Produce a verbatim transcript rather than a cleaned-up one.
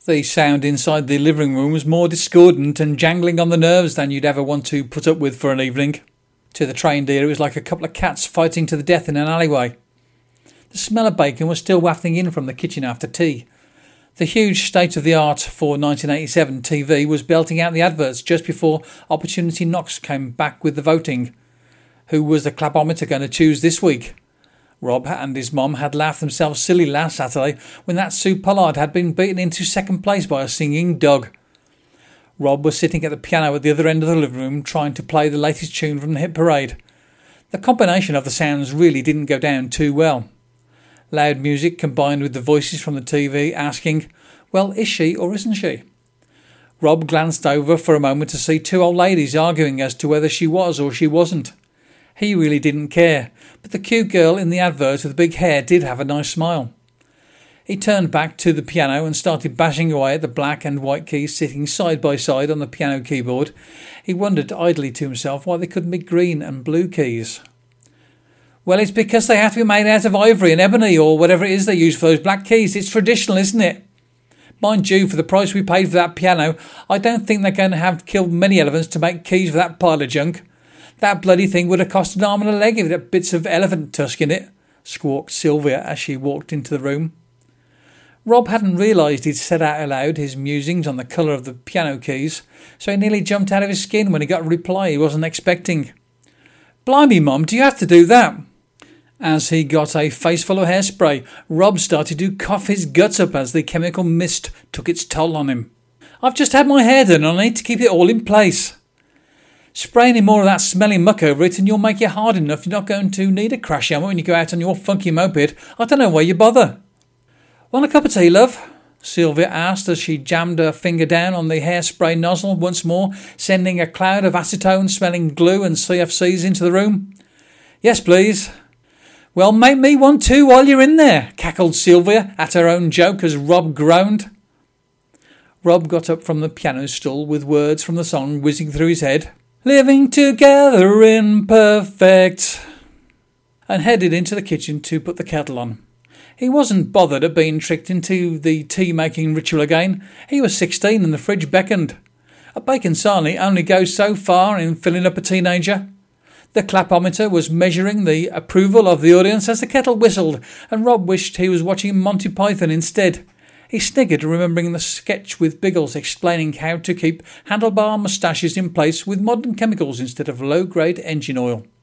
The sound inside the living room was more discordant and jangling on the nerves than you'd ever want to put up with for an evening. To the trained ear, it was like a couple of cats fighting to the death in an alleyway. The smell of bacon was still wafting in from the kitchen after tea. The huge state-of-the-art for nineteen eighty-seven T V was belting out the adverts just before Opportunity Knox came back with the voting. Who was the clapometer going to choose this week? Rob and his mum had laughed themselves silly last Saturday when that Sue Pollard had been beaten into second place by a singing dog. Rob was sitting at the piano at the other end of the living room trying to play the latest tune from the hit parade. The combination of the sounds really didn't go down too well. Loud music combined with the voices from the T V asking, well, is she or isn't she? Rob glanced over for a moment to see two old ladies arguing as to whether she was or she wasn't. He really didn't care, but the cute girl in the advert with the big hair did have a nice smile. He turned back to the piano and started bashing away at the black and white keys sitting side by side on the piano keyboard. He wondered idly to himself why they couldn't be green and blue keys. Well, it's because they have to be made out of ivory and ebony or whatever it is they use for those black keys. It's traditional, isn't it? Mind you, for the price we paid for that piano, I don't think they're going to have killed many elephants to make keys for that pile of junk. That bloody thing would have cost an arm and a leg if it had bits of elephant tusk in it, squawked Sylvia as she walked into the room. Rob hadn't realised he'd said out aloud his musings on the colour of the piano keys, so he nearly jumped out of his skin when he got a reply he wasn't expecting. Blimey, Mum, do you have to do that? As he got a face full of hairspray, Rob started to cough his guts up as the chemical mist took its toll on him. I've just had my hair done and I need to keep it all in place. Spray any more of that smelly muck over it and you'll make it hard enough you're not going to need a crash helmet when you go out on your funky moped. I don't know why you bother. Want a cup of tea, love? Sylvia asked as she jammed her finger down on the hairspray nozzle once more, sending a cloud of acetone-smelling glue and C F Cs into the room. Yes, please. Well, make me one too while you're in there, cackled Sylvia at her own joke as Rob groaned. Rob got up from the piano stool with words from the song whizzing through his head. Living together in perfect, and headed into the kitchen to put the kettle on. He wasn't bothered at being tricked into the tea-making ritual again. He was sixteen and the fridge beckoned. A bacon sarnie only goes so far in filling up a teenager. The clapometer was measuring the approval of the audience as the kettle whistled, and Rob wished he was watching Monty Python instead. He sniggered, remembering the sketch with Biggles explaining how to keep handlebar moustaches in place with modern chemicals instead of low-grade engine oil.